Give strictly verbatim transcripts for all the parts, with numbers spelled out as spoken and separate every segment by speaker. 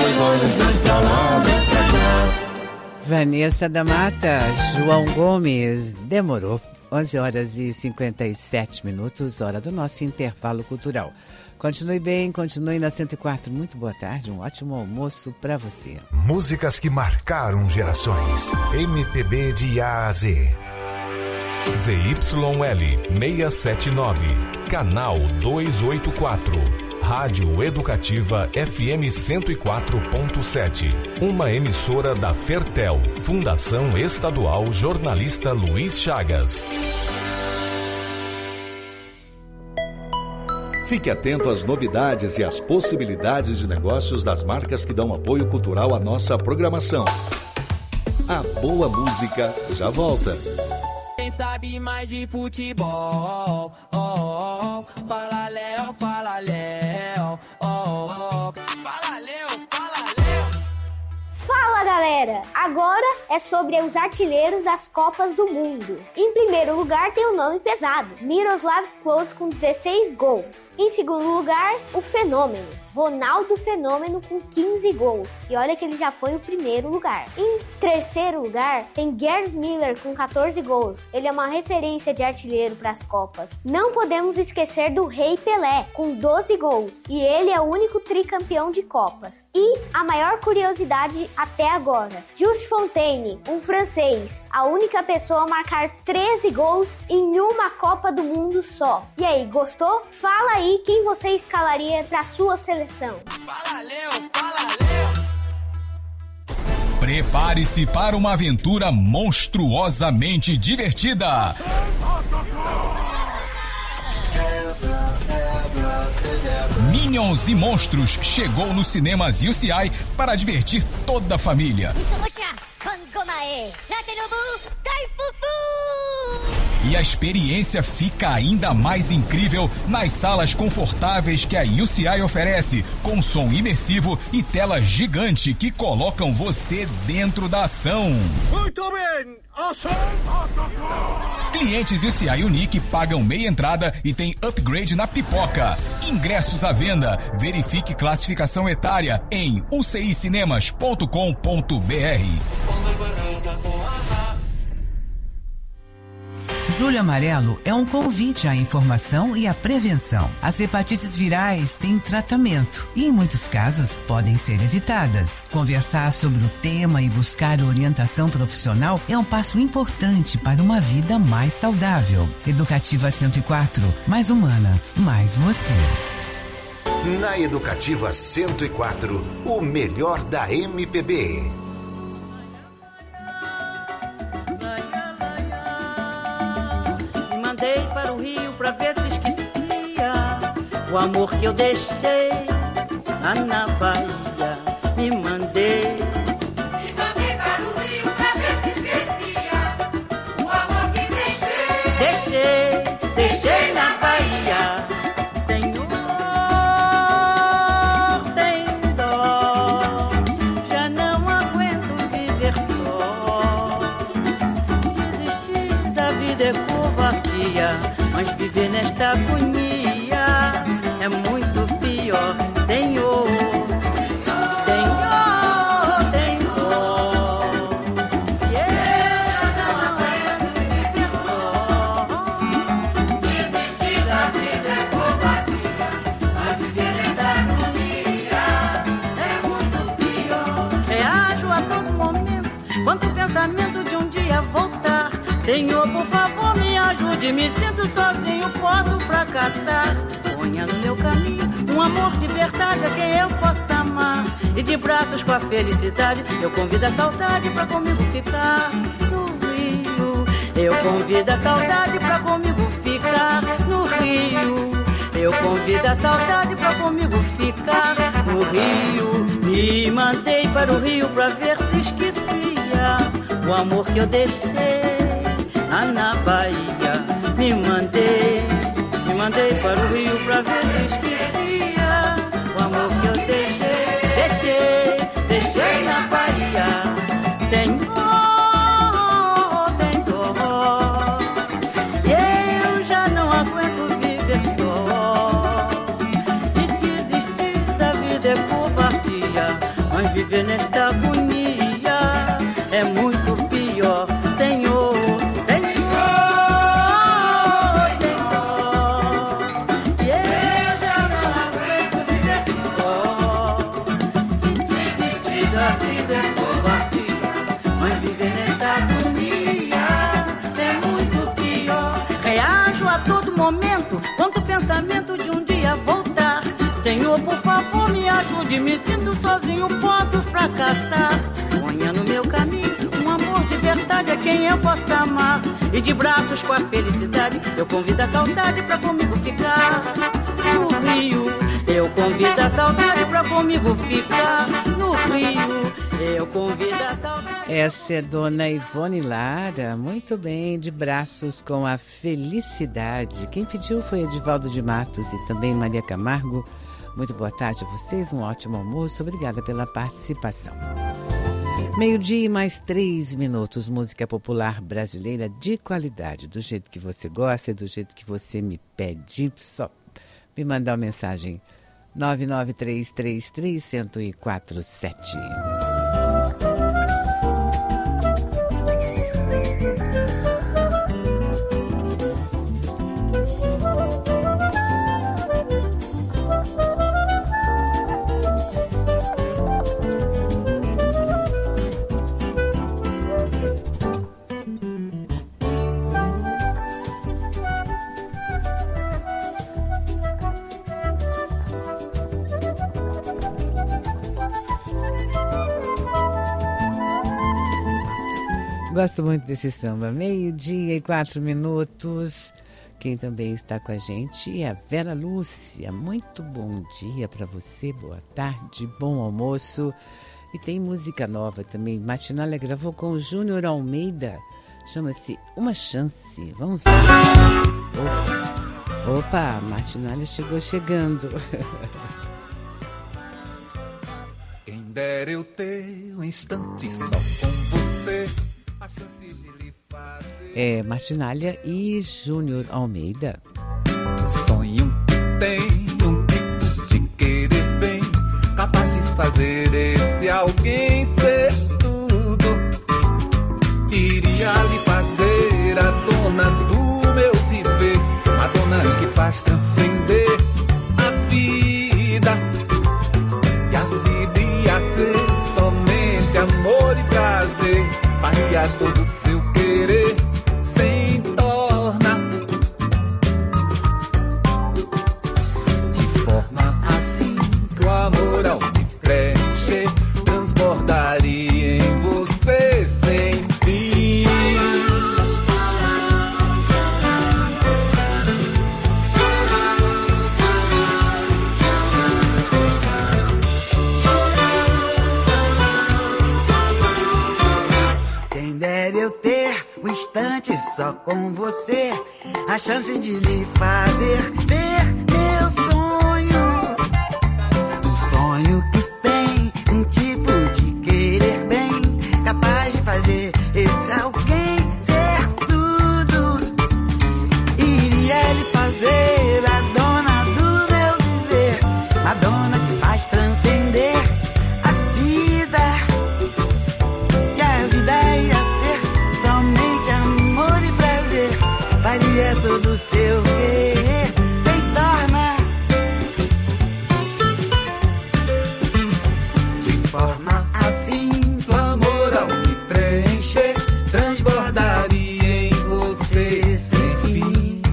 Speaker 1: meus olhos, dois pra lá, dois pra cá.
Speaker 2: Vanessa da Mata, João Gomes, demorou. onze horas e cinquenta e sete minutos, hora do nosso intervalo cultural. Continue bem, continue na cento e quatro. Muito boa tarde, um ótimo almoço para você.
Speaker 3: Músicas que marcaram gerações. M P B de A a Z.
Speaker 4: Z Y L seiscentos e setenta e nove, canal duzentos e oitenta e quatro. Rádio Educativa F M cento e quatro ponto sete. Uma emissora da Fertel, Fundação Estadual Jornalista Luiz Chagas.
Speaker 5: Fique atento às novidades e às possibilidades de negócios das marcas que dão apoio cultural à nossa programação. A boa música já volta.
Speaker 6: Quem sabe mais de futebol, oh, oh, oh. Fala Léo, fala Léo, oh, oh. Fala Léo, fala Léo.
Speaker 7: Fala galera, agora é sobre os artilheiros das Copas do Mundo. Em primeiro lugar tem o nome pesado, Miroslav Klose com dezesseis gols. Em segundo lugar, o fenômeno, Ronaldo Fenômeno com quinze gols. E olha que ele já foi o primeiro lugar. Em terceiro lugar, tem Gerd Müller com quatorze gols. Ele é uma referência de artilheiro para as Copas. Não podemos esquecer do Rei Pelé com doze gols. E ele é o único tricampeão de Copas. E a maior curiosidade até agora, Just Fontaine, um francês, a única pessoa a marcar treze gols em uma Copa do Mundo só. E aí, gostou? Fala aí quem você escalaria para sua seleção.
Speaker 6: Fala Léo, fala Léo.
Speaker 8: Prepare-se para uma aventura monstruosamente divertida. Minions e Monstros chegou nos cinemas U C I para divertir toda a família. E a experiência fica ainda mais incrível nas salas confortáveis que a U C I oferece, com som imersivo e tela gigante que colocam você dentro da ação.
Speaker 9: Muito bem, ação!
Speaker 8: Clientes U C I Unique pagam meia entrada e tem upgrade na pipoca. Ingressos à venda. Verifique classificação etária em u c i cinemas ponto com ponto b r.
Speaker 10: Julho Amarelo é um convite à informação e à prevenção. As hepatites virais têm tratamento e, em muitos casos, podem ser evitadas. Conversar sobre o tema e buscar orientação profissional é um passo importante para uma vida mais saudável. Educativa cento e quatro, mais humana, mais você.
Speaker 3: Na Educativa cento e quatro, o melhor da M P B.
Speaker 11: Para o Rio pra ver se esquecia o amor que eu deixei lá na Bahia. Me mandei.
Speaker 12: Me mandei para o Rio pra ver se esquecia o amor que deixei.
Speaker 11: Deixei, deixei na Bahia. Senhor, tem dó. Já não aguento viver só. Desistir da vida é covardia. Mas viver nesta agonia é muito pior, Senhor. Senhor, tem dó. E eu já não aguento viver só.
Speaker 12: Desistir da vida é covardia, mas viver nesta agonia é muito pior.
Speaker 11: Reajo a todo momento, quanto o pensamento de um dia voltar. Senhor, por favor, me ajude, me sinto sozinho, posso fracassar. Ponha no meu caminho um amor de verdade a quem eu possa amar. E de braços com a felicidade, eu convido a saudade pra comigo ficar no Rio. Eu convido a saudade pra comigo ficar no Rio. Eu convido a saudade pra comigo ficar no Rio. Me mandei para o Rio pra ver se esquecia o amor que eu deixei lá na Bahia. Me mandei, me mandei para o Rio pra ver se esquecia o amor que eu deixei. Deixei, deixei na Bahia. Senhor, tem dó. E eu já não aguento viver só. E desistir da vida é covardia, mas viver nesta agonia é muito pior, Senhor. Momento, quanto pensamento de um dia voltar. Senhor, por favor, me ajude. Me sinto sozinho, posso fracassar. Ponha no meu caminho um amor de verdade a quem eu possa amar. E de braços com a felicidade, eu convido a saudade pra comigo ficar. No Rio, eu convido a saudade pra comigo ficar. No Rio, eu convido a saudade.
Speaker 2: Essa é Dona Ivone Lara, muito bem, de braços com a felicidade. Quem pediu foi Edivaldo de Matos e também Maria Camargo. Muito boa tarde a vocês, um ótimo almoço, obrigada pela participação. Meio-dia e mais três minutos, música popular brasileira de qualidade, do jeito que você gosta e do jeito que você me pede. Só me mandar uma mensagem nove nove três três três zero zero quatro sete. Gosto muito desse samba. Meio-dia e quatro minutos. Quem também está com a gente é a Vera Lúcia. Muito bom dia para você, boa tarde, bom almoço. E tem música nova também. Martinalha gravou com o Júnior Almeida. Chama-se Uma Chance. Vamos lá. Opa, Opa Martinalha chegou chegando.
Speaker 13: Quem dera eu ter um instante só com você.
Speaker 2: É Martinalha e Júnior Almeida.
Speaker 13: Sonho que tem um tipo de querer bem, capaz de fazer esse alguém ser tudo. Iria lhe fazer a dona do meu viver, a dona que faz transcender a vida. E a vida ia ser somente amor e prazer, faria todo o seu querer sem torna. De forma assim que o amor ao me preencher transbordaria em você sem fim.
Speaker 14: Quem dera eu ter um instante só com você, a chance de lhe fazer ver meu sonho. Um sonho que tem um tipo de querer bem, capaz de fazer esse alguém ser tudo. Iria lhe fazer a dona do meu viver, a dona que faz transcender a vida. E a vida ia ser somente amor e prazer, faria todo o seu querer sem torna. De forma assim que o amor ao me preencher transbordaria em você sem fim.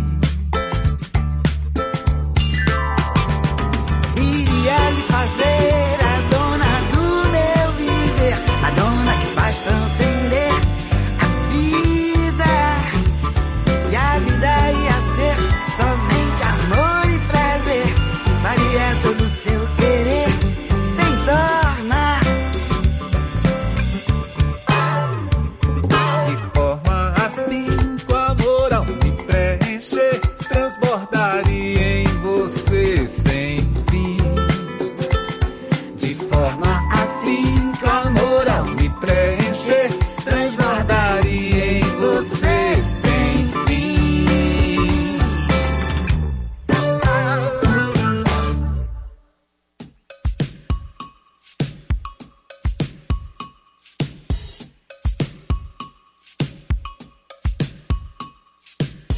Speaker 14: Iria lhe fazer a dona do meu viver, a dona que faz transcender a vida. E a vida ia ser somente amor e prazer, faria todo o seu querer sem torna.
Speaker 13: De forma assim que o amor ao me preencher transbordaria em você sem fim. De forma assim que o amor ao me preencher transbordaria em você sem fim.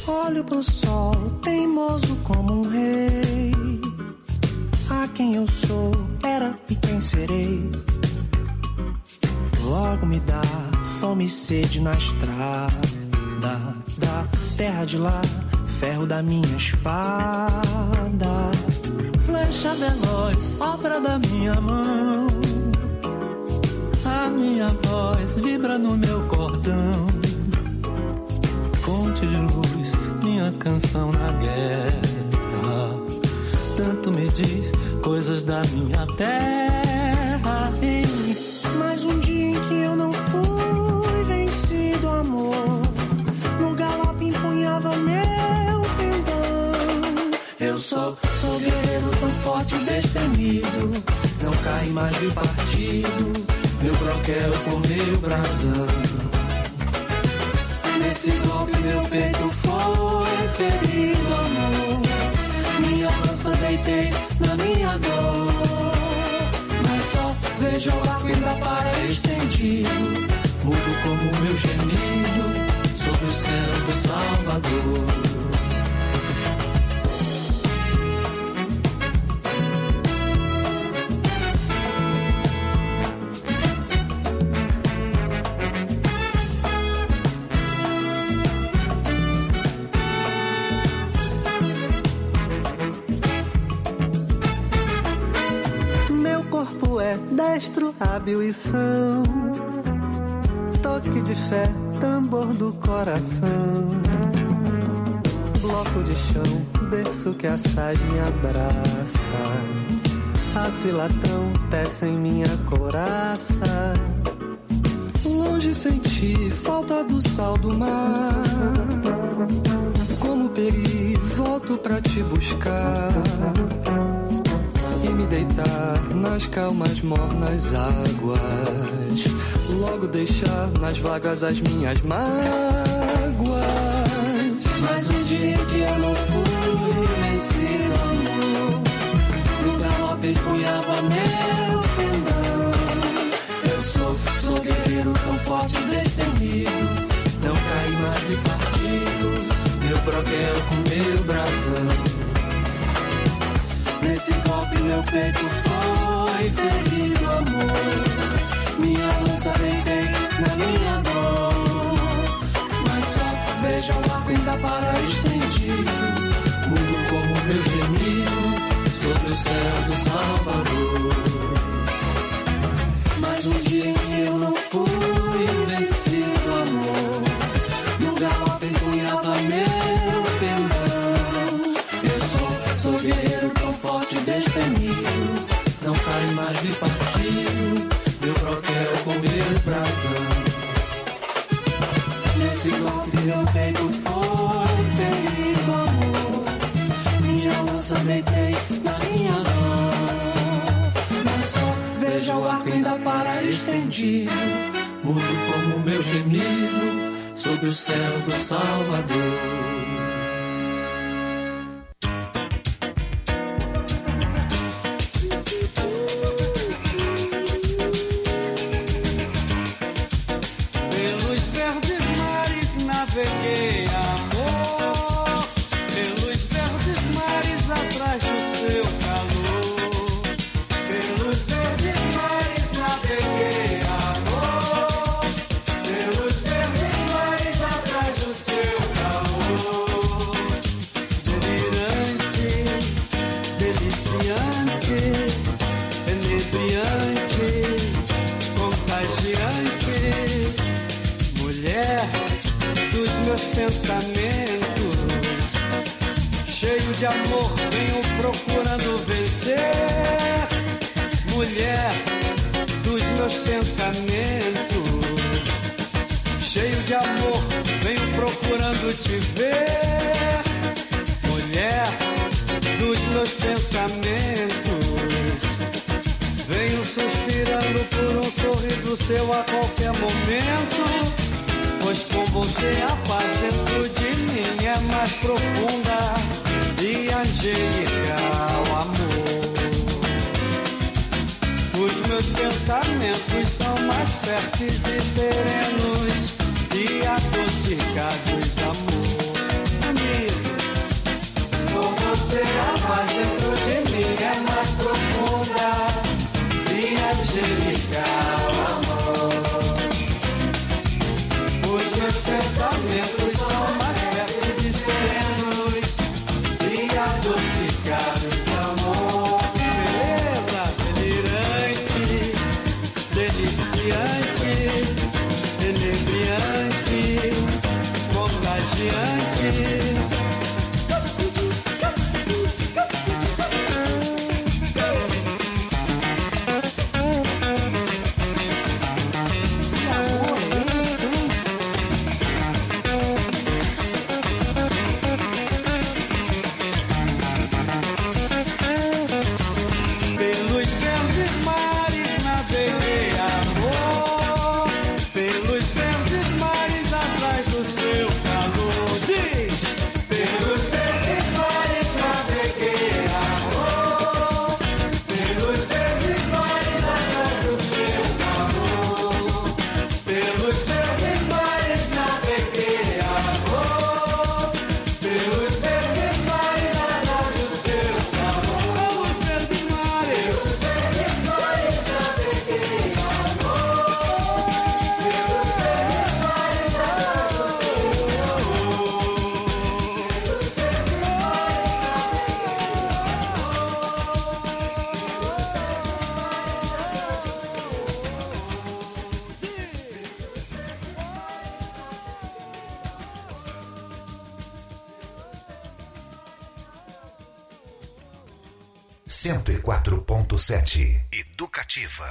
Speaker 15: Olho pro sol, teimoso como um rei. A quem eu sou, era e quem serei. Logo me dá fome e sede na estrada da terra de lá, ferro da minha espada. Flecha veloz, obra da minha mão. A minha voz vibra no meu cordão. Fonte de luz, minha canção na guerra. Tanto me diz coisas da minha terra. Ei, mas um dia em que eu não fui vencido, amor, no galope empunhava meu pendão. Eu sou, sou guerreiro tão forte e destemido, não cai mais de partido, meu broquel com meu brasão. Nesse golpe meu peito foi ferido, amor, minha lança deitei na minha dor. Mas só vejo o arco ainda para estendido, mudo como meu gemido sobre o céu do Salvador. Destro, hábil e são, toque de fé, tambor do coração. Bloco de chão, berço que assaz me abraça. Aço e latão tecem minha couraça. Longe senti falta do sal do mar. Como peri, volto pra te buscar e me deitar nas calmas mornas águas, logo deixar nas vagas as minhas mágoas. Mas um dia que eu não fui vencido, amor, no galope empunhava meu pendão. Eu sou, sou guerreiro tão forte e destemido, não caí mais de partido, meu broquel com meu brasão. Nesse golpe meu peito foi ferido, amor, minha lança deitei na minha dor. Mas só veja o arco ainda para estendido, mudo como meu gemido sobre o céu do Salvador. Mas um dia em que eu não fui vencido, amor, no galope empunhava meu pendão. Eu sou, sou guerreiro tão forte e destemido, não cai mais de partido, meu broquel com meu brasão. Nesse golpe meu peito foi ferido, amor, minha lança deitei na minha dor. Mas só veja o arco ainda para estendido, mudo como meu gemido sob o céu do Salvador. angelical amor. Os meus pensamentos são mais perto de serenos e adocicados, amor. Beleza delirante, deliciante, enebriante, contagiante.
Speaker 3: cento e quatro ponto sete Educativa.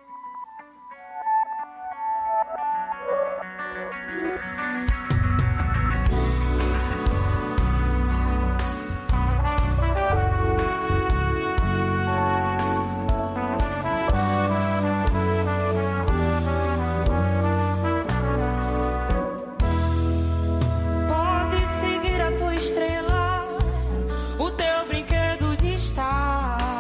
Speaker 16: Pode seguir a tua estrela, o teu brinquedo de estar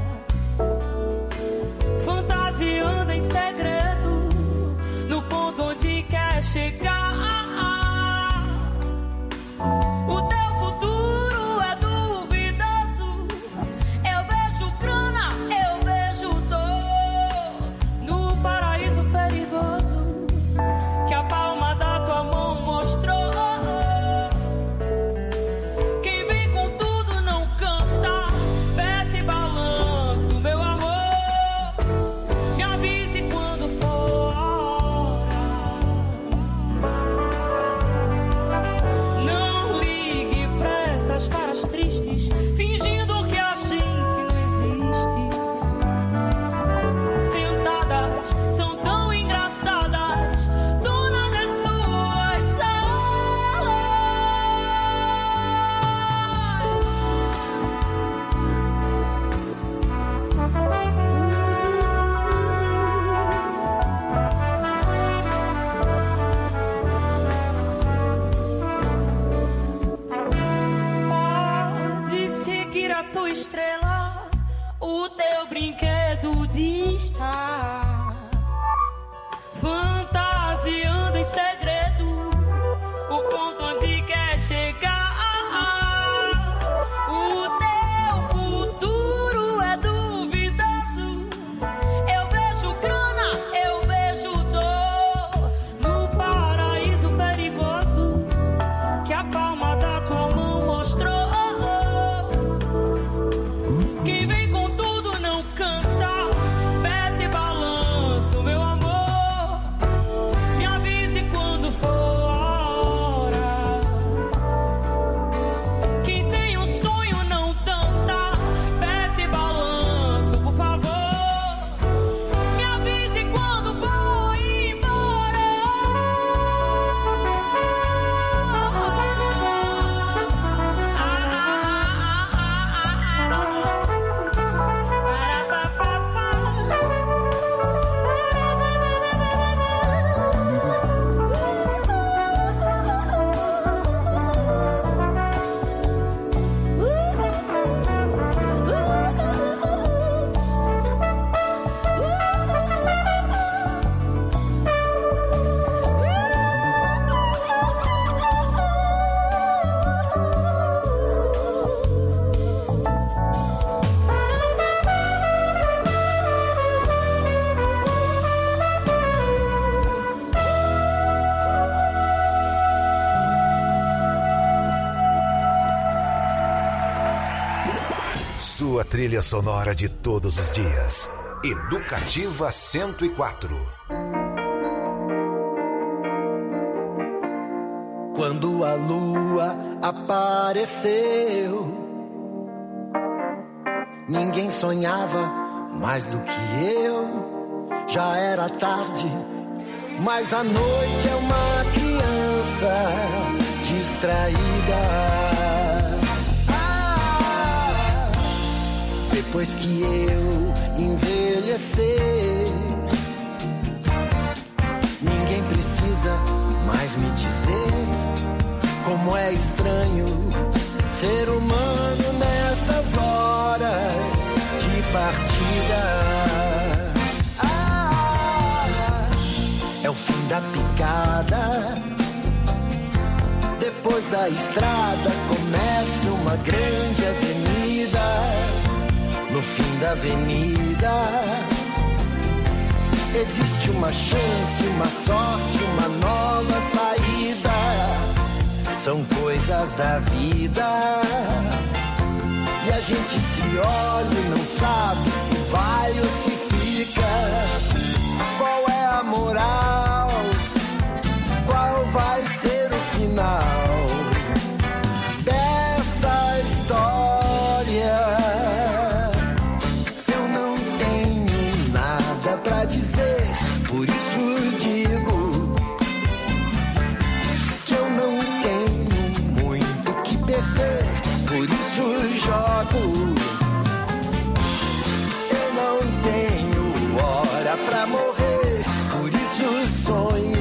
Speaker 16: fantasiando em segredo no ponto onde quer chegar. O teu futuro é duvidoso. Eu vejo grana, eu vejo dor no paraíso perigoso que a palma da tua mão mostrou. Quem vem com tudo não cansa, pede balanço, meu amor. Me avise quando for a hora.
Speaker 3: sua trilha sonora de todos os dias. Educativa cento e quatro.
Speaker 17: Quando a lua apareceu, ninguém sonhava mais do que eu. Já era tarde, mas a noite é uma criança distraída. Ah, depois que eu envelhecer, ninguém precisa mais me dizer como é estranho ser humano nessas horas de partida. Ah, é o fim da picada. Depois da estrada começa uma grande avenida. No fim da avenida existe uma chance, uma sorte, uma nova saída. São coisas da vida. E a gente se olha e não sabe se vai ou se fica. Qual é a moral? Qual vai ser o final dessa história? Eu não tenho nada pra dizer, por isso digo que eu não tenho muito que perder, por isso jogo. Eu não tenho hora pra morrer, por isso sonho.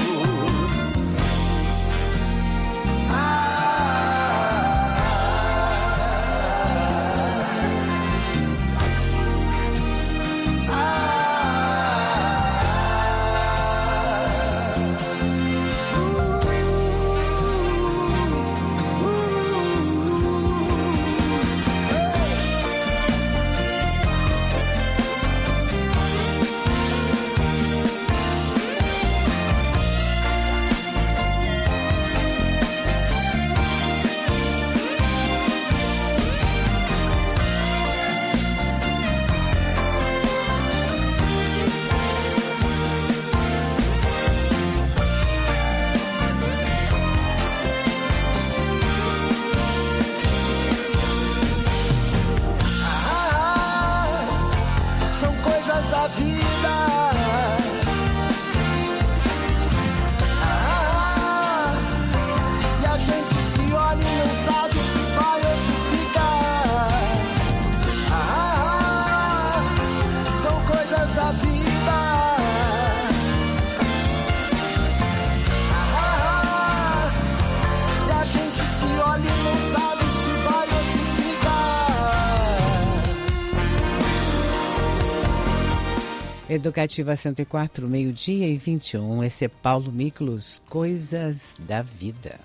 Speaker 2: Educativa cento e quatro, meio-dia e vinte e um. Esse é Paulo Miklos, Coisas da Vida.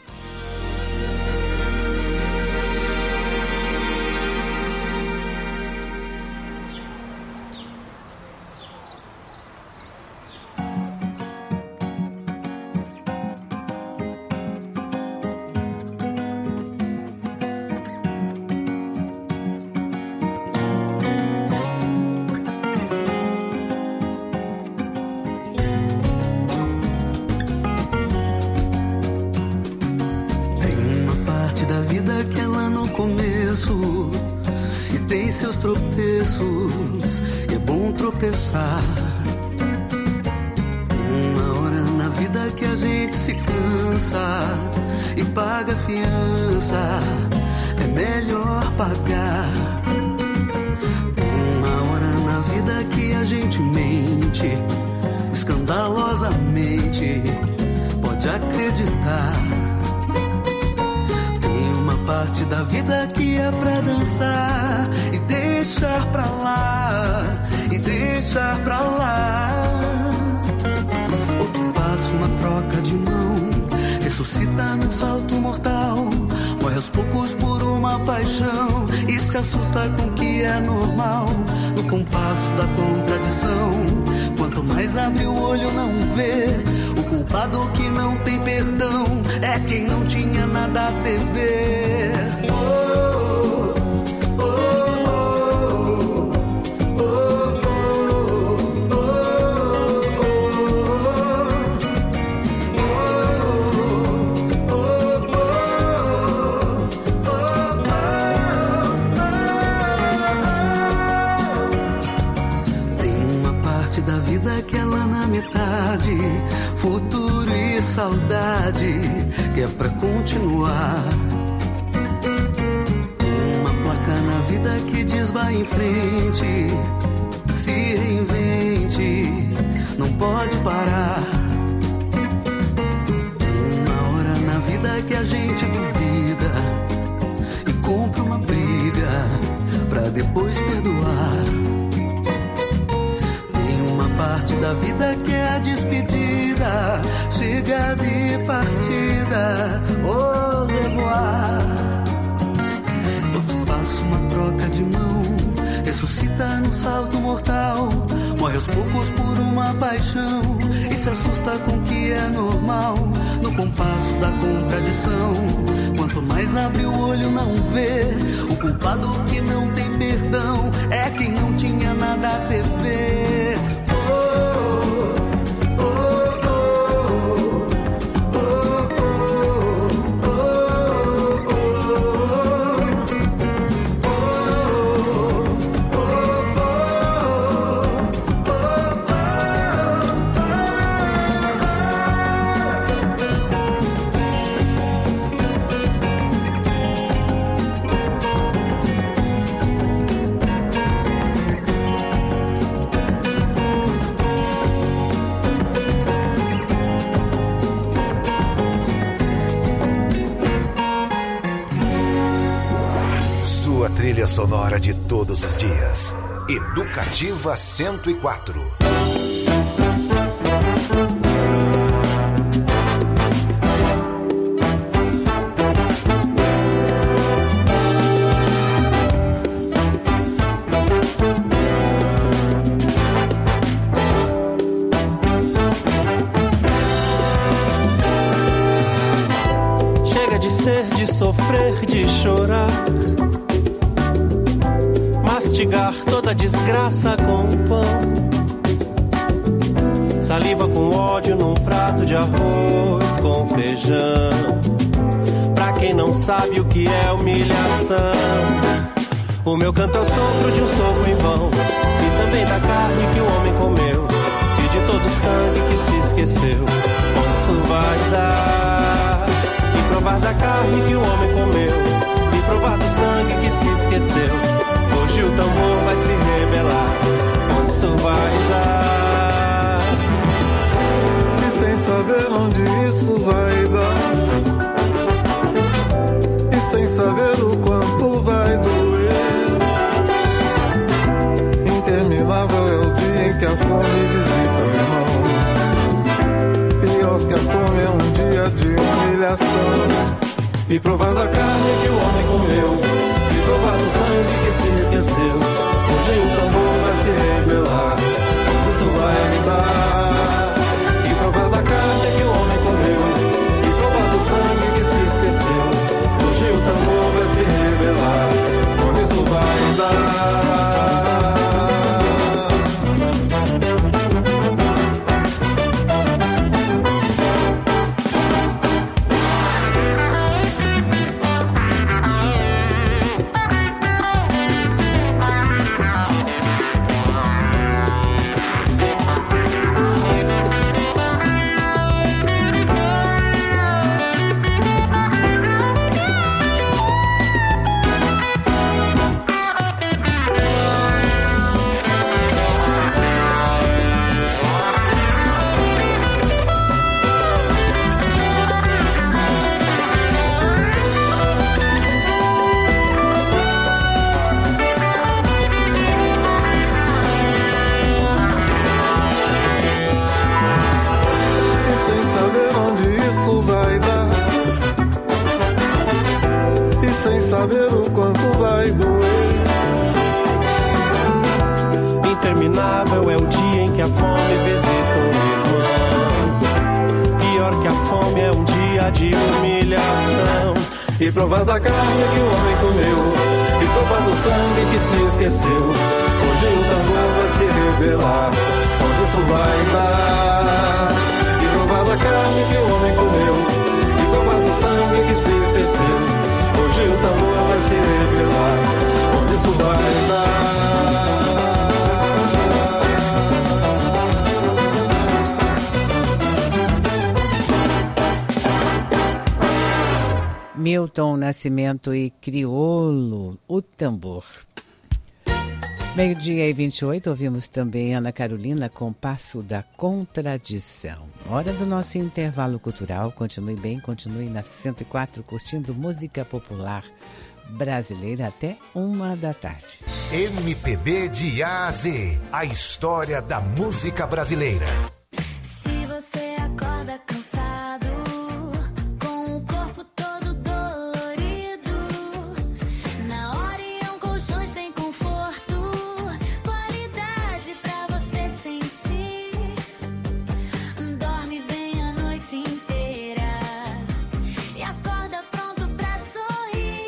Speaker 2: Seus tropeços, é bom tropeçar. Uma hora na vida que a gente se cansa e paga fiança, é melhor pagar. Uma hora na vida que a gente mente escandalosamente, pode acreditar. Parte da vida que é pra dançar e deixar pra lá, e deixar pra lá. Outro passo, uma troca de mão, ressuscita num salto mortal, morre aos poucos por uma paixão e se assusta com o que é normal. No compasso da contradição, quanto mais abre o olho não vê. O culpado que não tem perdão é quem não tinha nada a dever. Oh, oh, oh.
Speaker 15: vida que é lá na metade, futuro e saudade que é pra continuar. Uma placa na vida que diz vai em frente, se reinvente, não pode parar. Uma hora na vida que a gente duvida e compra uma briga pra depois perdoar. Tem uma parte da vida que é a despedida, chegada e partida, au revoir. Outro passo, uma troca de mão, ressuscita num salto mortal, morre aos poucos por uma paixão e se assusta com o que é normal. No compasso da contradição, quanto mais abre o olho não vê, o culpado que não tem perdão é quem não tinha nada a dever.
Speaker 3: Trilha sonora de todos os dias. Educativa cento e quatro.
Speaker 18: Chega de ser, de sofrer, de chorar, mastigar toda desgraça com pão, saliva com ódio num prato de arroz com feijão. Pra quem não sabe o que é humilhação, o meu canto é o sopro de um sopro em vão, e também da carne que o homem comeu, e de todo o sangue que se esqueceu. Onde isso vai dar? E provar da carne que o homem comeu, e provar do sangue que se esqueceu. Hoje o tambor vai se revelar, onde isso vai dar.
Speaker 19: E sem saber onde isso vai dar, e sem saber o quanto vai doer, interminável é o dia em que a fome visita o irmão. Pior que a fome é um dia de humilhação. E provar da carne que o homem comeu, provar do sangue que se esqueceu. Hoje o tambor vai se revelar, isso vai dar. E provar da carne que o homem comeu, e provar do sangue que se esqueceu. Hoje o tambor vai se revelar, onde isso vai dar. Saber o quanto vai doer.
Speaker 18: Interminável é o dia em que a fome visita o irmão. Pior que a fome é um dia de humilhação.
Speaker 19: E provar da carne que o homem comeu, e provar do sangue que se esqueceu. Hoje o tambor vai se revelar, onde isso vai dar. E provar da carne que o homem comeu, e provar do sangue que se esqueceu. Hoje o tambor vai se revelar, onde isso vai dar.
Speaker 2: Milton Nascimento e Criolo, o tambor. Meio-dia e vinte e oito, ouvimos também Ana Carolina com Passo da Contradição. Hora do nosso intervalo cultural. Continue bem, continue na cento e quatro curtindo música popular brasileira até uma da tarde.
Speaker 3: M P B de A a Z, a história da música brasileira.
Speaker 20: Se você acorda cansado, com o corpo todo dolorido, na Orion Colchões tem conforto, qualidade pra você sentir. Dorme bem a noite inteira e acorda pronto pra sorrir.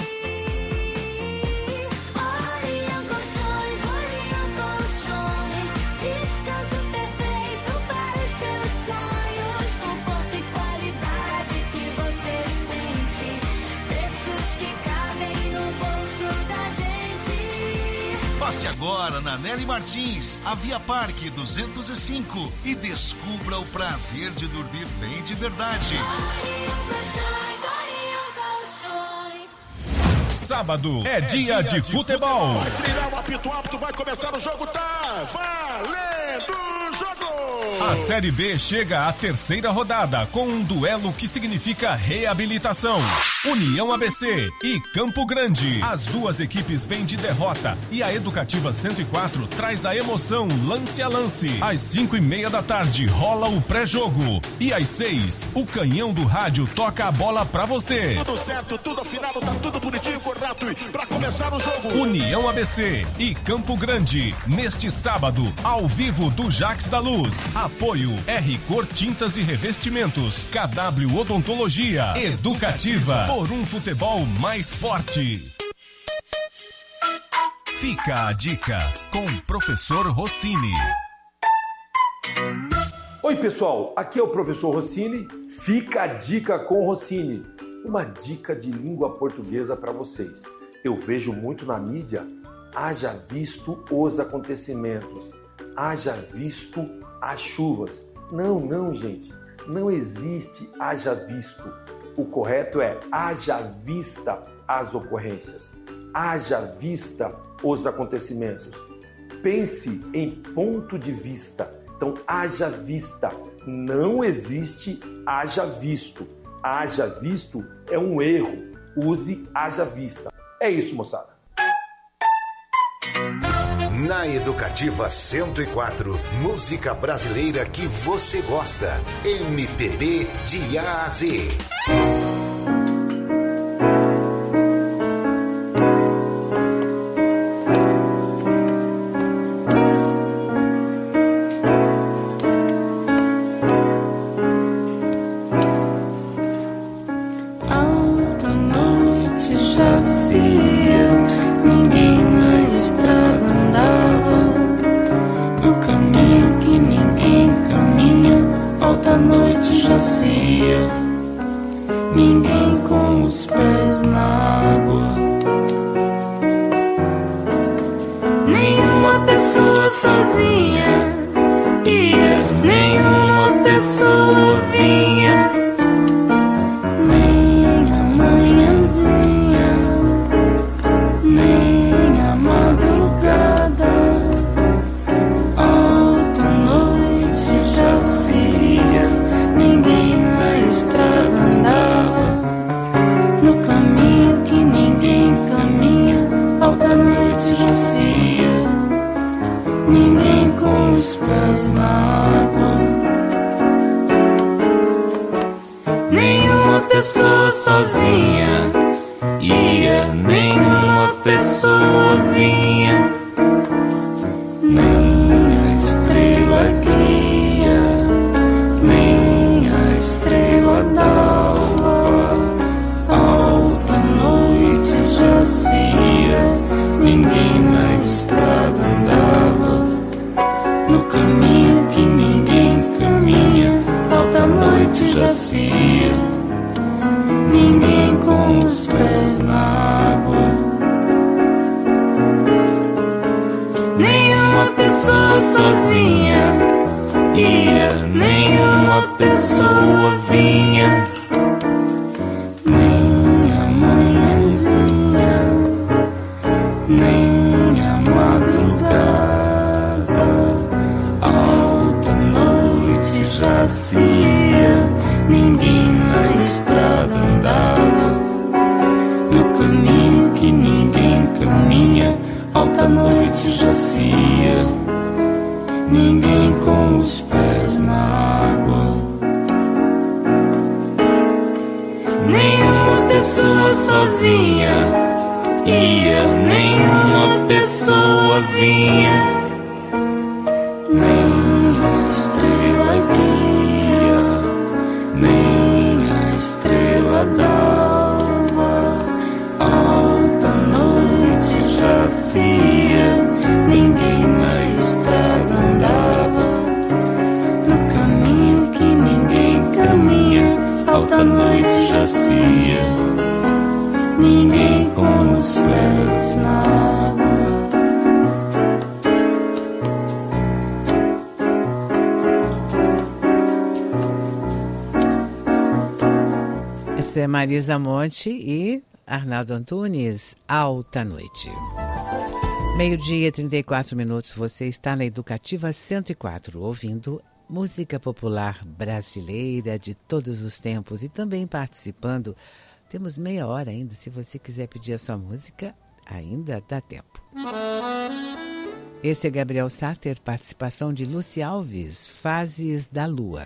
Speaker 20: Orion Colchões, Orion Colchões, descanso perfeito para os seus sonhos, conforto e qualidade que você sente, preços que cabem no bolso da gente.
Speaker 21: Passe agora na Nelly Martins, a Via Parque duzentos e cinco e descubra o prazer de dormir bem de verdade.
Speaker 20: Orion Colchões, Orion Colchões.
Speaker 8: Sábado é dia de futebol.
Speaker 9: Vai virar o apito apto, vai começar o jogo, tá valendo o jogo!
Speaker 8: A Série B chega à terceira rodada com um duelo que significa reabilitação. União A B C e Campo Grande. As duas equipes vêm de derrota e a Educativa cento e quatro traz a emoção lance a lance. Às cinco e meia da tarde rola o pré-jogo e às seis o canhão do rádio toca a bola pra você.
Speaker 9: Tudo certo, tudo afinado, tá tudo bonitinho, correto, e pra começar o jogo.
Speaker 8: União A B C e Campo Grande, neste sábado, ao vivo do Jax da Luz. Apoio R Cor Tintas e Revestimentos, K W Odontologia, Educativa, por um futebol mais forte. Fica a dica com o professor Rossini.
Speaker 22: Oi pessoal, aqui é o professor Rossini. Fica a dica com o Rossini. Uma dica de língua portuguesa para vocês. Eu vejo muito na mídia, haja visto os acontecimentos, haja visto as chuvas. Não, não, gente, não existe haja visto. O correto é haja vista as ocorrências, haja vista os acontecimentos. Pense em ponto de vista. Então, haja vista. Não existe haja visto. Haja visto é um erro. Use haja vista. É isso, moçada.
Speaker 3: Na Educativa cento e quatro, música brasileira que você gosta. M P B de A a Z.
Speaker 15: Ninguém com os pés na água, nenhuma pessoa sozinha ia, nenhuma pessoa vinha, nem a manhãzinha, nem a madrugada, alta noite já se ia, ninguém na estrada andava, no caminho que ninguém caminha, alta noite já se ia, ninguém com os pés na água, nenhuma pessoa sozinha ia, nenhuma pessoa vinha, nem a estrela guia, nem a estrela d'alva, alta noite já se ia, ninguém na estrada andava, no caminho que ninguém caminha, alta noite já se ia, ninguém com os pés na água, nenhuma pessoa sozinha ia, nenhuma pessoa vinha, nem
Speaker 1: nascia, ninguém na estrada andava, no caminho que ninguém caminha, alta noite jazia, ninguém com os pés na água. Nenhuma pessoa sozinha ia, nenhuma pessoa vinha, nem a estrela guia, nem a estrela d'alva. Alta noite jazia, ninguém na estrada andava, no caminho que ninguém caminha, alta noite jazia, ninguém com os pés na água.
Speaker 2: Essa é Marisa Monte e Arnaldo Antunes, Alta Noite. Meio-dia e trinta e quatro minutos, você está na Educativa cento e quatro, ouvindo música popular brasileira de todos os tempos e também participando. Temos meia hora ainda, se você quiser pedir a sua música, ainda dá tempo. Esse é Gabriel Sáter, participação de Lúcia Alves, Fases da Lua.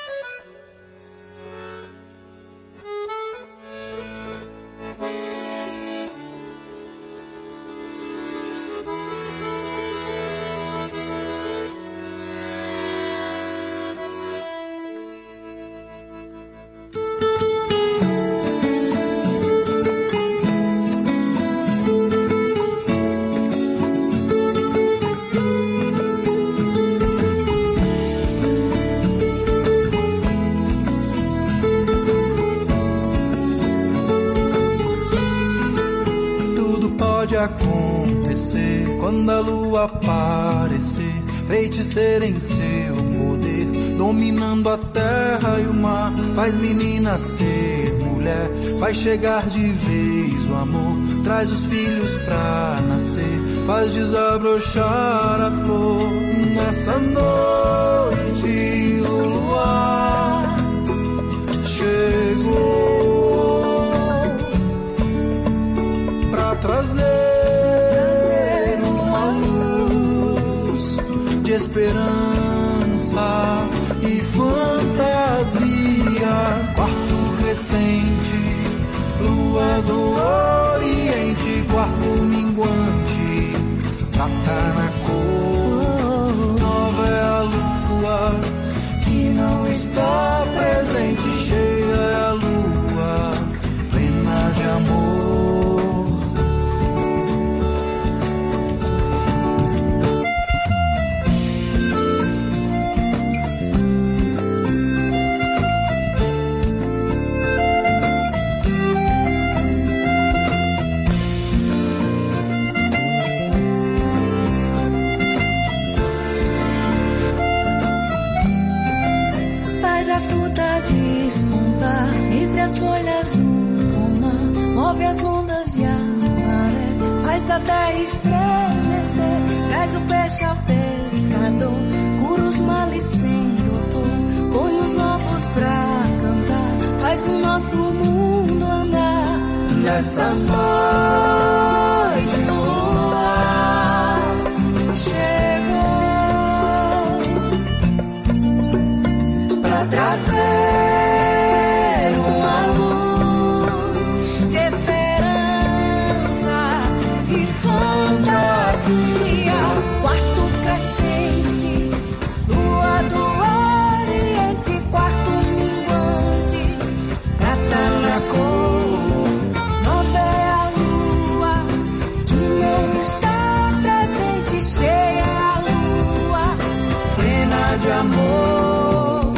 Speaker 4: Acontecer quando a lua aparecer, feiticeira em seu poder, dominando a terra e o mar, faz menina ser mulher, faz chegar de vez o amor, traz os filhos pra nascer, faz desabrochar a flor. Nessa noite o luar chegou pra trazer esperança e fantasia. Quarto crescente, lua do oriente, quarto minguante, prata na cor. Nova é a lua que não está presente, cheia é a lua plena de amor.
Speaker 23: Despontar entre as folhas do pomar, move as ondas e a maré, faz a terra estremecer, traz o peixe ao pescador, cura os males sem doutor, põe os lobos pra cantar, faz o nosso mundo andar. Nessa noite o luar chegou pra trazer de amor.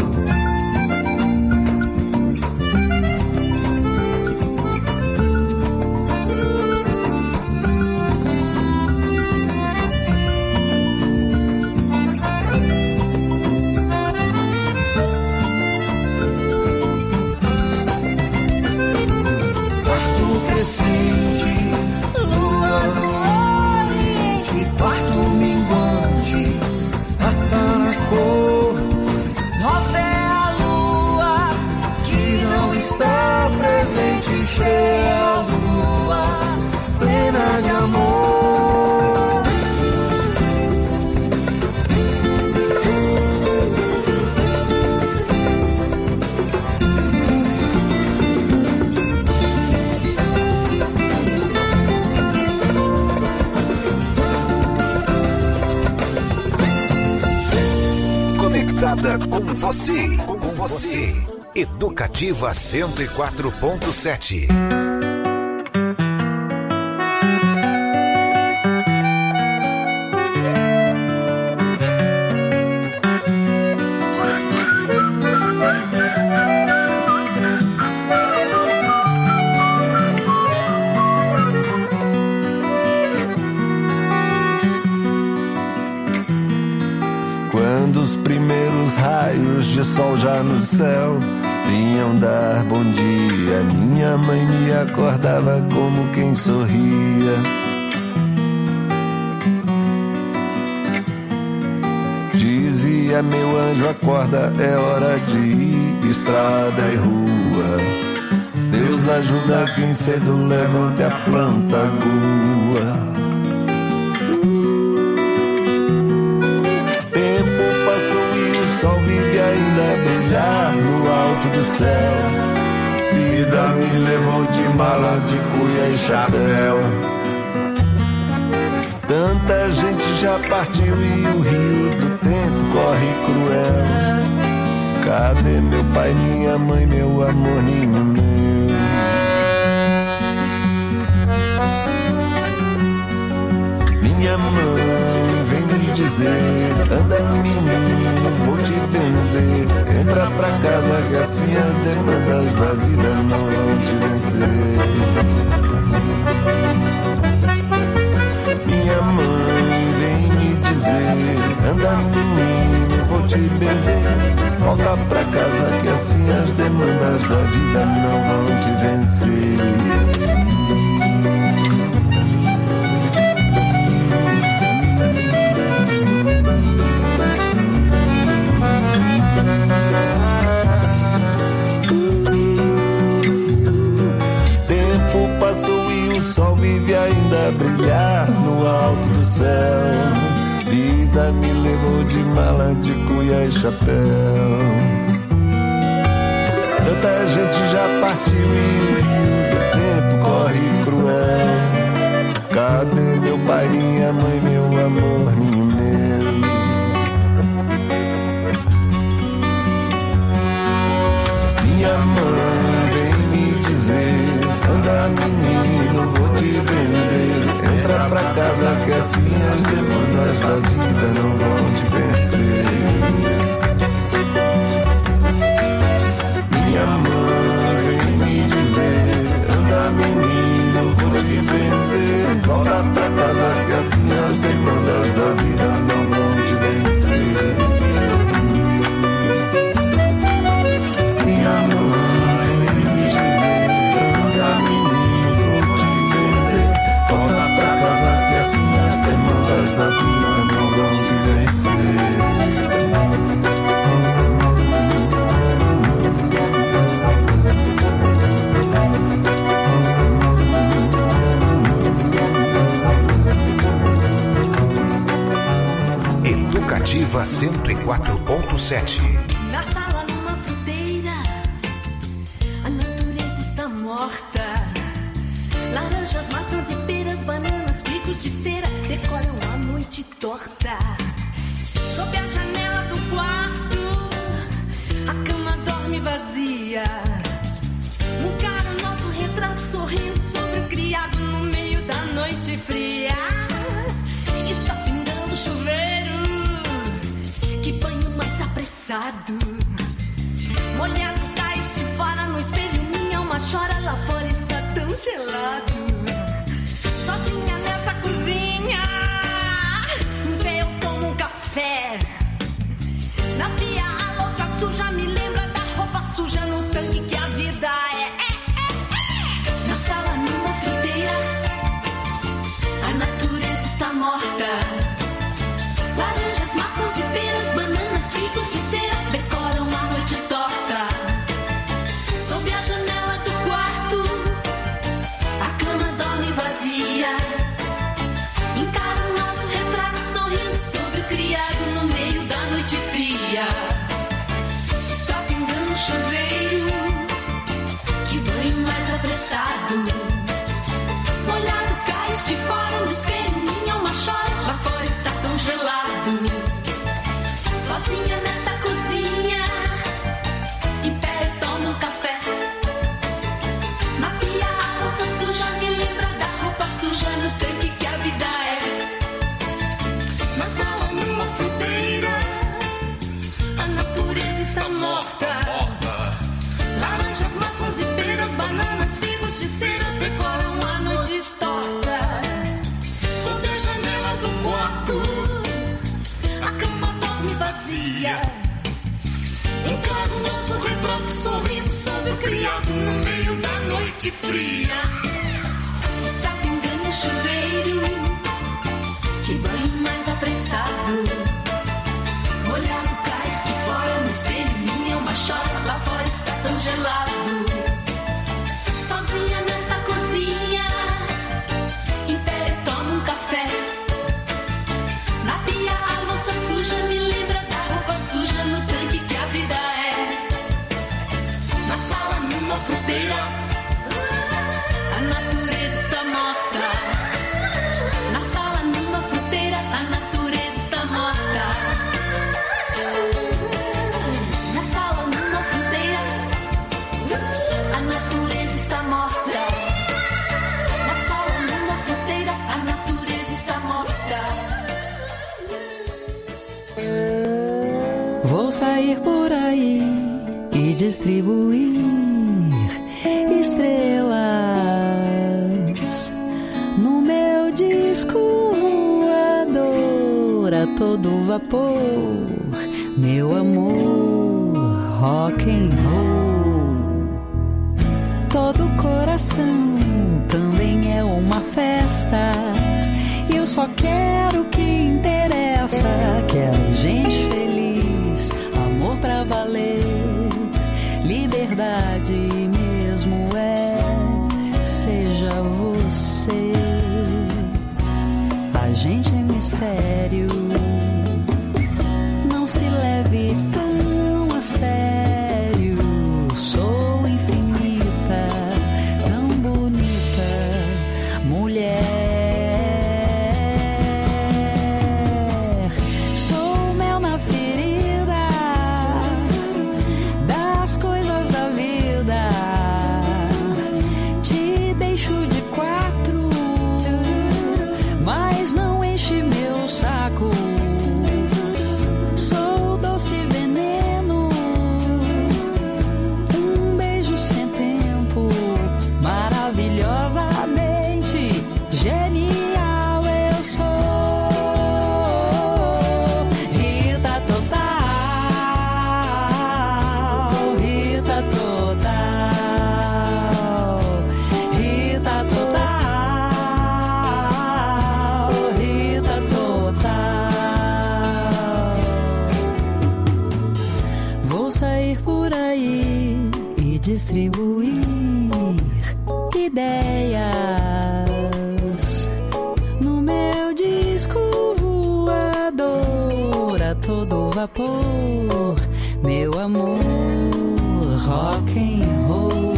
Speaker 23: Quarto crescente, lua do oriente, quarto minguante, prata na cor.
Speaker 3: conectada com você, com você. Educativa cento e quatro ponto sete.
Speaker 19: Quando os primeiros raios de sol já no céu vinham dar bom dia, minha mãe me acordava como quem sorria. Dizia, meu anjo, acorda, é hora de ir, estrada e rua. Deus ajuda quem cedo levanta a planta boa. O sol vive ainda a brilhar no alto do céu. Vida me levou de mala, de cuia e chapéu. Tanta gente já partiu e o rio do tempo corre cruel. Cadê meu pai, minha mãe, meu amor, ninho meu? Minha mãe vem me dizer, anda menino, vou te benzer. Entra pra casa que assim as demandas da vida não vão te vencer. Minha mãe vem me dizer, anda menino, vou te benzer. Volta pra casa que assim as demandas da vida não vão te vencer. O sol vive ainda a brilhar no alto do céu. Vida me levou de mala, de cuia e chapéu. Tanta gente já partiu e o rio do tempo corre cruel. Cadê meu pai, minha mãe, meu amor, ninho meu? Minha mãe vem me dizer, anda menino, vou te benzer. Entra pra casa que assim as demandas da vida não vão te vencer. Minha mãe vem me dizer, anda menino, vou te benzer. Volta pra casa que assim as demandas da vida não vão te vencer. Minha mãe vem me dizer, anda menino, vou te benzer. Volta pra casa que assim as demandas da vida não vão te vencer.
Speaker 3: Educativa cento e quatro ponto sete.
Speaker 5: Na sala, numa fruteira, a natureza está morta. Laranjas, maçãs e peras, bananas, figos de cera decoram a noite torta. Sob a janela do quarto, a cama dorme vazia. Mugaram nosso retrato sorrindo sobre o criado no meio da noite fria. Está pingando chuveiro, que banho mais apressado. Molhado caíste fora no espelho, minha alma chora, lá fora está tão gelado. Sozinha nessa cozinha, eu tomo um café. Na pia a louça suja me lembra da roupa suja no tanque que a vida é. é, é, é. Na sala, numa fruteira, a natureza está morta. Laranjas, maçãs e peras, bananas, figos de cera decoram a noite torta. Sob a janela do quarto, a cama dorme vazia. Encara o nosso retrato sorrindo sobre o criado no meio da noite fria. Está pingando chuveiro, que banho mais apressado. Molhado cais de fora no espelho, minha alma chora, lá fora está tão gelado. Sozinha nesta cozinha, natureza está morta. Laranjas, maçãs e peras, bananas, figos de cera decoram a noite torta. Sob a janela do quarto, a cama dorme vazia. Encaro nosso retrato sorrindo sobre o criado no meio da noite fria. Está pingando chuveiro, que banho mais apressado. Molhado cais de fora no espelho, minha alma chora, lá fora está tão gelado. Sozinha nesta cozinha, império toma um café. Na pia a louça suja me lembra da roupa suja no tanque que a vida é. Na sala numa fruteira, a natureza está morta. Na sala numa fruteira, a natureza está morta. Na sala numa fruteira, a natureza está morta. Na sala numa fruteira, a natureza está morta.
Speaker 23: Vou sair por aí e distribuir estrelas no meu disco voador a todo vapor, meu amor, rock and roll. Todo coração também é uma festa. Eu só quero o que interessa. Quero gente feliz, amor pra valer, liberdade mesmo é. Seja você. A gente é mistério. Não se leve tão a sério. Sou infinita, tão bonita, mulher. Sou mel na ferida das coisas da vida. Te deixo de quatro, mas não enche meu saco. Sou doce veneno, um beijo sem tempo, maravilhosamente genial eu sou. Rita total, Rita total, Rita total, Rita total. Vou sair por aí e distribuir ideias no meu disco voador a todo vapor, meu amor, rock and roll.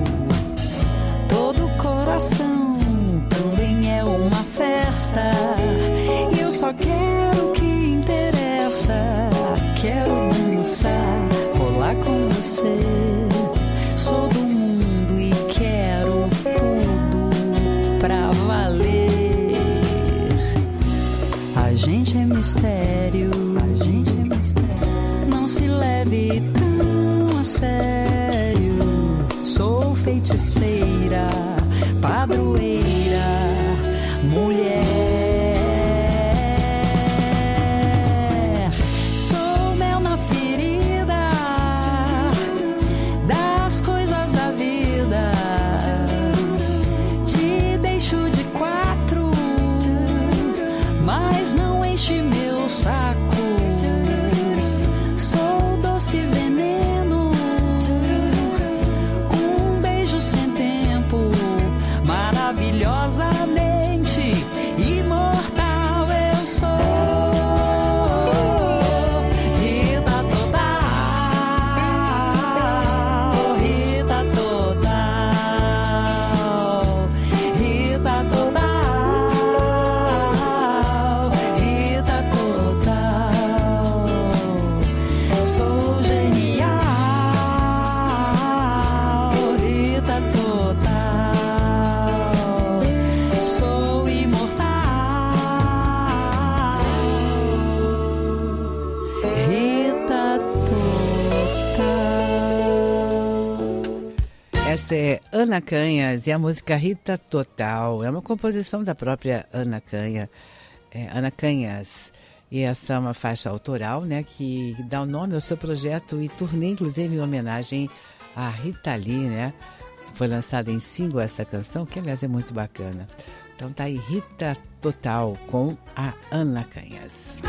Speaker 23: Todo coração também é uma festa. E eu só quero o que interessa. Quero dançar, rolar com você. Sou do mundo e quero tudo pra valer. A gente é mistério. A gente é mistério. Não se leve tão a sério. Sou feiticeira, padroeira, mulher. Sou mel na ferida das coisas da vida. Te deixo de quatro, mas não enche meu saco. Sou doce veneno, um beijo sem tempo, maravilhosamente imortal eu sou. Rita total, Rita total, Rita total, Rita total. Sou genial, Rita total. Sou imortal, Rita total.
Speaker 2: Essa é Ana Canhas e a música Rita Total. É uma composição da própria Ana Canha, é, Ana Canhas. E essa é uma faixa autoral, né, que dá o nome ao seu projeto e turnê, inclusive, em homenagem a Rita Lee, né? Foi lançada em single essa canção, que aliás é muito bacana. Então tá aí Rita Total com a Ana Canhas.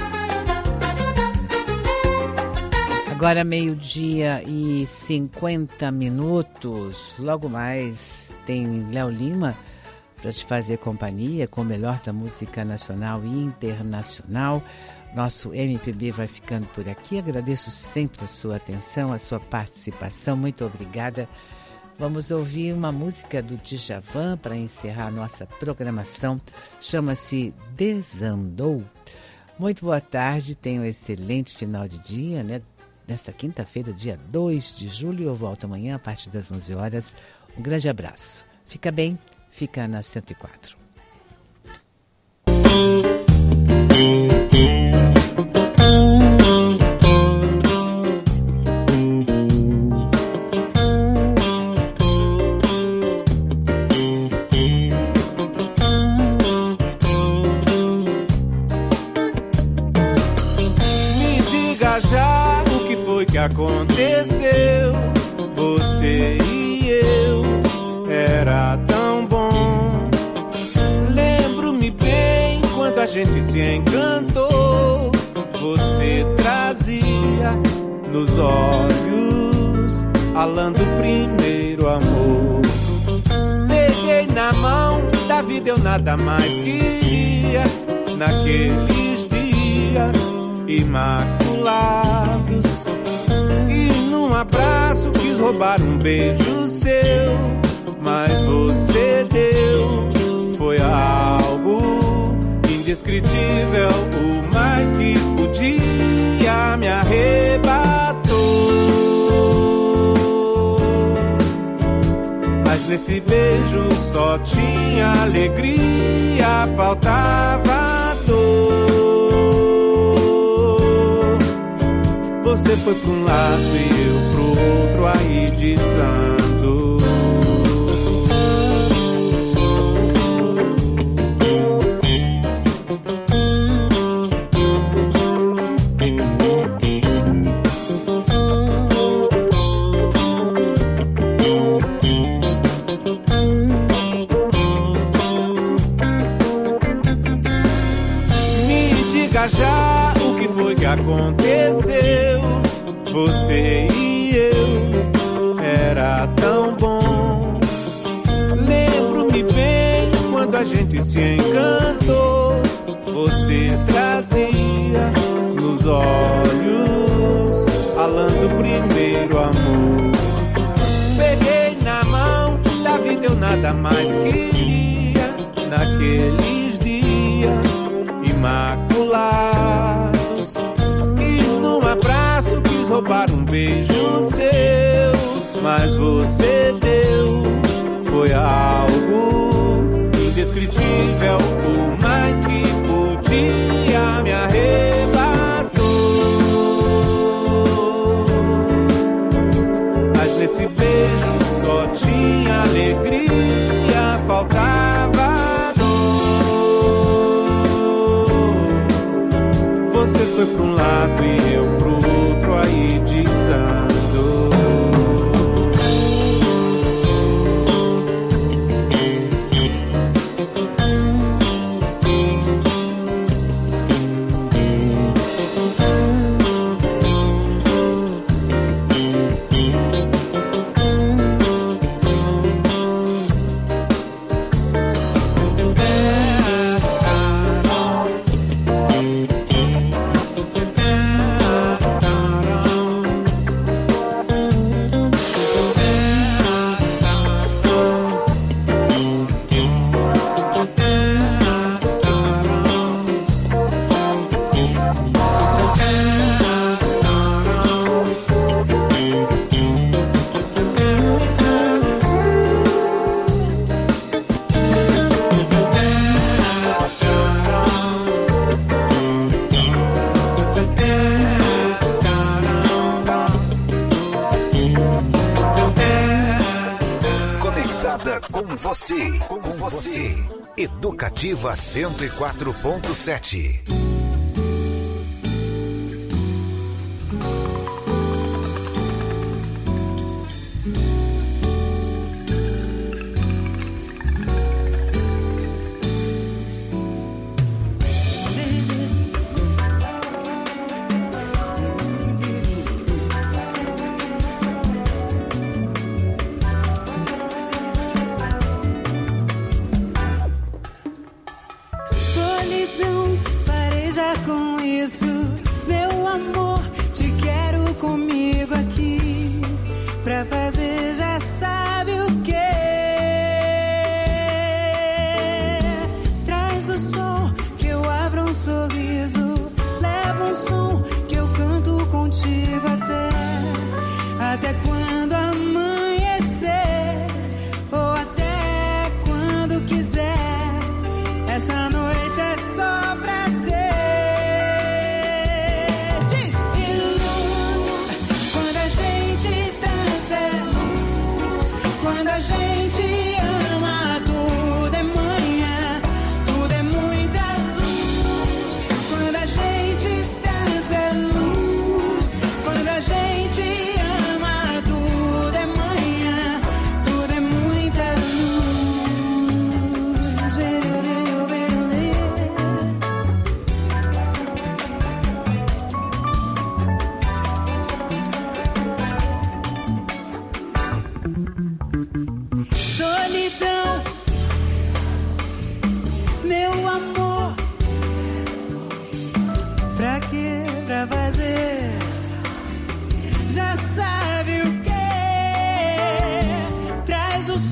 Speaker 2: Agora meio-dia e cinquenta minutos. Logo mais tem Léo Lima para te fazer companhia com o melhor da música nacional e internacional. Nosso M P B vai ficando por aqui. Agradeço sempre a sua atenção, a sua participação. Muito obrigada. Vamos ouvir uma música do Djavan para encerrar a nossa programação. Chama-se Desandou. Muito boa tarde, tenha um excelente final de dia, né? Nesta quinta-feira, dia dois de julho, eu volto amanhã a partir das onze horas. Um grande abraço. Fica bem, fica na cento e quatro.
Speaker 6: Aconteceu, você e eu, era tão bom. Lembro-me bem quando a gente se encantou. Você trazia nos olhos a lã do primeiro amor. Peguei na mão da vida, eu nada mais queria. Naqueles dias imaculados, um abraço, quis roubar um beijo seu, mas você deu, foi algo indescritível, o mais que podia me arrebatou. Mas nesse beijo só tinha alegria, faltava dor. Você foi pra um lado e eu pro outro, aí desando. Me diga já o que foi que aconteceu. Você e eu, era tão bom. Lembro-me bem quando a gente se encantou. Você trazia nos olhos a lã do primeiro amor. Peguei na mão da vida, eu nada mais queria. Naqueles dias imaculados, e num abraço quis roubar um beijo seu, mas você deu, foi algo indescritível, o mais que podia me arrebatou. Mas nesse beijo só tinha alegria, faltava dor. Você foi pra um lado e eu pro outro, aí desando.
Speaker 3: você, com você. Educativa cento e quatro ponto sete.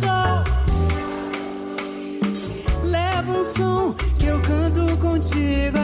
Speaker 7: Contigo